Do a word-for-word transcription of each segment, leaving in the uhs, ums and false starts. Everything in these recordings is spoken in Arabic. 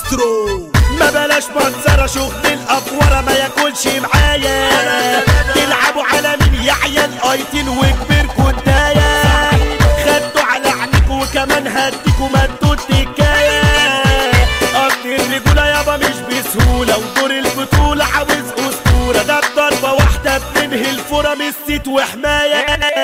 كترو. ما بلاش منظرة شغل الافوره ما ياكلش معايا، تلعبوا على مين يا عيال ايتين وكبيركوا انتايا، خدتوا على عينيكوا وكمان هديكوا ما انتوا التكايه، اصل الرجوله يابا مش بسهوله ودور البطوله عاوز اسطوره، ده بضربه واحده بننهي الفوره من الست وحمايه،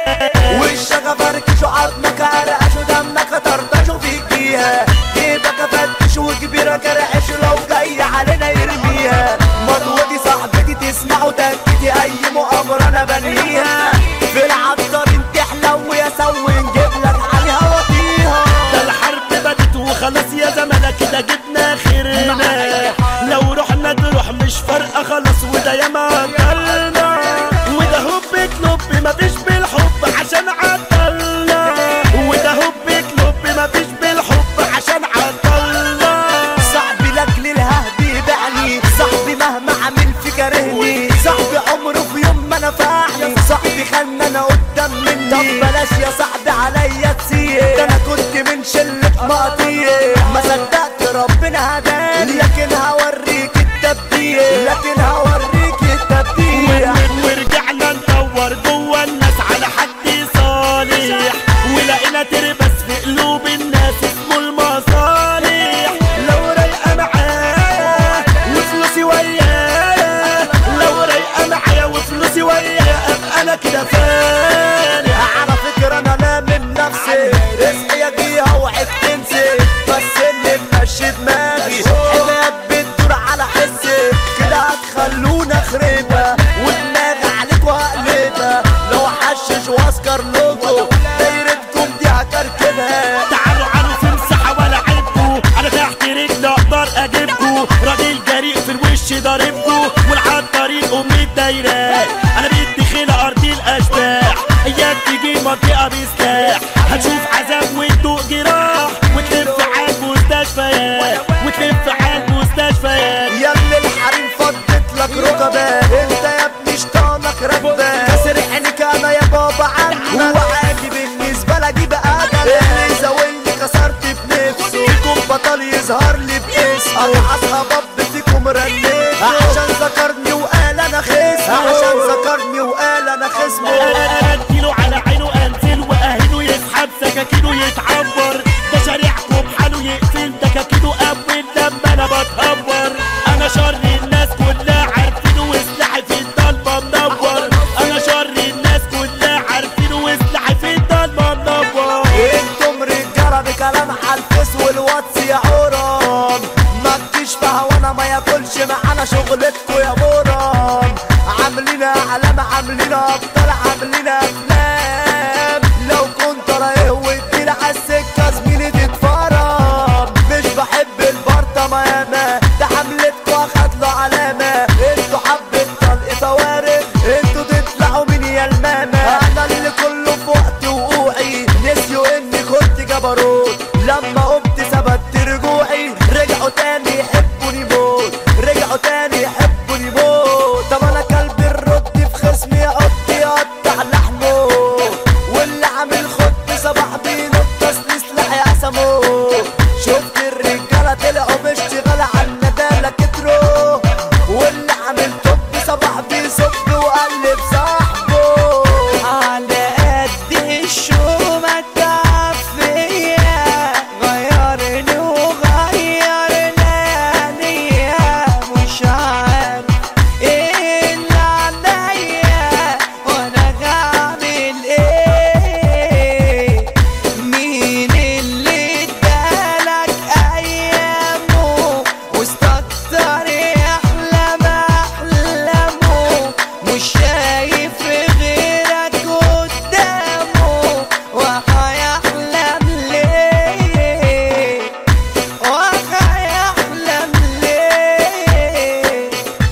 وشك فركشوا عظمك عرقشوا دمك طرطشوا فيك بيها، جيبك فتش وكبيرة كرعش لو جاي علينا يرميها، مضوتي صاحبتي تسمعوا تكتي اي مؤامرة انا بنهيها، في العطارين تحلو يا سوي نجيب لك عليها وطيها، ده الحرب بدت وخلاص يا زمانة كده جبنا خيرنا، لو رحنا نروح مش فارقة خلاص وده ياما قتلنا، وده هوب كلوب مفيش بالحب عشان عطلنا، وده هوب كلوب مفيش بالحب عشان عطلنا، صاحبي لاجل الههب يبيعني، صاحبي مهما عمل في كارهني، صاحبي عمره في يوم ما نفعني، صاحبي خلنا انا قدام مني، طب بلاش يا صاحبي عليا تسيب، ده انا كنت من شلة مقاطيع، ما صدقت ربنا هداني، لكن هوريك التبديل، لكن هوريك التبديل، ورجعنا ندور جوا الناس على حد صالح، ولقينا تربس في قلوب الناس اسمه المصالح، لو رايقة معاه وفلوسي وياه، لو رايقة معايا وفلوسي وياه ابقى انا كده فاني، على فكرة انا لا من نفسي، رزقي يجيها وعد تنسي، بس اللي ماشي دماغي حمايات بتدور على حسي، كده هتخلونا خريبة ودماغي عليكوا هقلبها، لو حشش واسكر لوجو دايرتكم دي هكركبها، تعالوا عاروا في مساحة ولا عيبكوا، انا تحت رجلي اقدر اجيبكوا، راجل جريء في الوش ضاربكوا، والعطارين ام الدايرات، انا بدي خيلة ارض الاشباح، اياك تيجي منطقة بسلاح، هتشوف عذاب وتدوق جراح، وتلف على المستشفيات، وتلف على المستشفيات، يا ابن الحريم فضت لك ركبات، انت يا ابني شطانك ركبات، كسر عينيك انا يا بابا عنك، هو عادي بالنسبة لي اجيب ادم، اللي زاولني كسرت بنفسه، فيكم بطل يظهر لي باسمه، اصحى باب فيكم رنيت، عشان ذكرني وقال انا خصمه، عشان ذكرني وقال انا خصمه، اديله على عينه انزل واهله يسحب سكاكينه يتعبر، ده شارعكم بحاله يقفل دكاكينه اول لما انا بتهور، انا شر الناس كلها عارفينه وسلاحي في الضلمه منور، انا شر الناس كلها عارفينه وسلاحي في الضلمه منور، انتم رجاله بكلام على الفيس والواتس يا عوران، ما تجيش في هوانا ما ياكلش معانا شغلتكوا يا بوران، عاملين اعلام عاملين ابطال عاملين افلام، لو كنت رايح وتجيلي عالسكه زميلي تتفرم، مش بحب البرطه ماما، ده حملتكوا اخد له علامه، انتوا حبة طلق فوارغ، انتوا تطلعوا من يا الماما، انا اللي كله في وقت وقوعي، نسيوا اني كنت جبروت، لما قمت ثبت رجوعي، رجعوا تاني يحبوني موت، رجعوا تاني يحبوني موت، طب انا كلب الرد في خصمي يقط يقطع لحمه، واللي عامل خد صباح بينط تسلي سلاحي قسمه، شفت الرجاله طلعوا باشتغال على الندالة كترو، واللي عامل طب صباح بيصب وقلب صاحبه، على قد الشو ما تعب فيا، غيرني وغير لياليا، مش عارف ايه اللي عليا وانا هعمل ايه، مين اللي ادالك ايامه واستكتر يحلم احلامه، مش شايف غيرك قدامه وهيحلم ليه، وهيحلم ليه،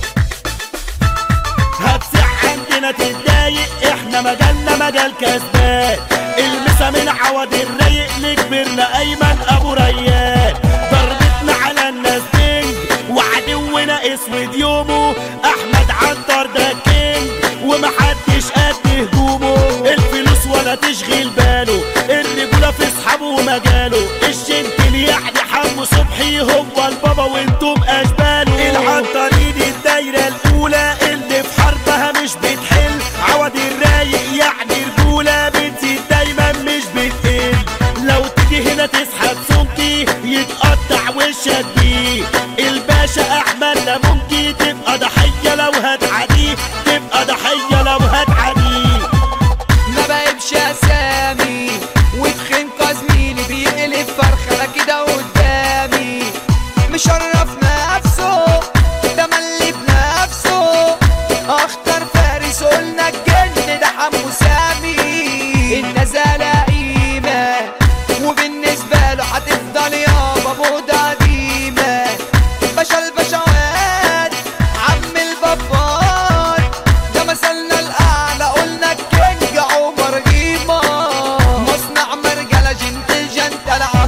هتسع عندنا تتضايق احنا مجالنا مجال كسبان، المسا من عوض الرايق لكبرنا ايمن ابو ريان، ضربتنا على الناس دنج وعدونا اسود يومه، احمد عنتر ده كينج ومحدش قد هجومه، الفلوس ولا تشغل باله، الرجوله في اصحابه ومجاله، الجنتل يعني حمو صبحي هو البابا وانتم اشباله. العنطرين الدايرة الاولى اللي في حربها مش بتحل، عوض الرايق يعني رجولة بنتي دايما مش بتقل. لو تيجي هنا تسحب سمكي يتقطع وشك بيه. الباشا احمد لا ممكن تبقى ضحية لو هتعديه، تبقى ضحية لو هتعديه. ما بقيبش اسامي وتخين كزميلي بيقلب فرخة كده قدامي، مشرف نفسه ده ملي بنفسه. اختار فارس قلنا الجن ده حمو سامي. النزالة قيمة وبالنسبة له هتفضل يابا بوضة قديمة. باشا البشوات عم البابات ده مثلنا الاعلى قلنا الكينج عمر قيمة. مصنع مرجلة جنت جنتل عم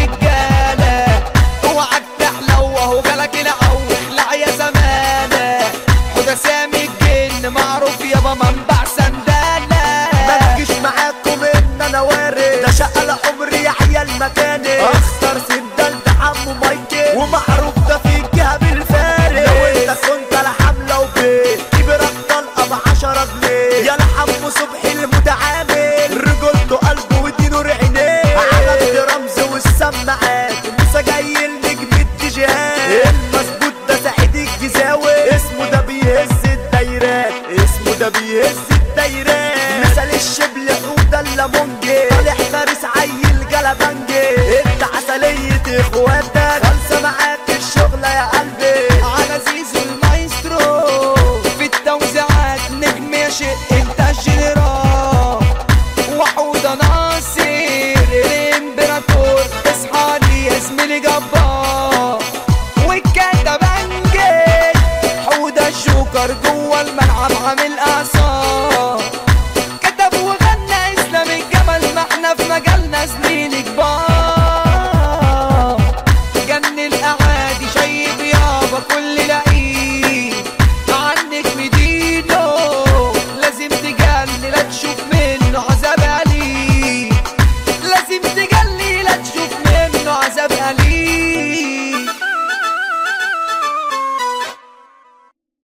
الرجالة. اوعك تحلى وهو جالك العو احلع يا زمانة. حدا سامي الجن معروف يابا منبع سندالة. ما تجيش معاكم ان انا وارد ده شقة عمري يا عيال مكاني. اختار سندال ده حمو مايكل ومعروف ده في الجهة بالفارق. لو انت كنت على حملة وبيت كبرك طلقة بعشرة جنيه. يا حمو صبحي المتعامل رجولته قلبه ودينه عينيه. عملت رمز والسماعات موسى جاي النجم الديجيهات. المظبوط ده سعيد الجزاوي اسمه ده بيهز الدايرات، اسمه ده بيهز الدايرات. مثل الشبل حوده الليمونجي طالع فارس عيل جلبنجي. انت عسلية اخواتك خلصة معاك الشغلة يا قلبي. على زيزو المايسترو في التوزيعات نجم يا شق انت الجنرال. وحوده ناصر الامبراطور اصحى لي يا زميلي جبار. والكاتبنجي حوده الجوكر جوه الملعب عامل قصر.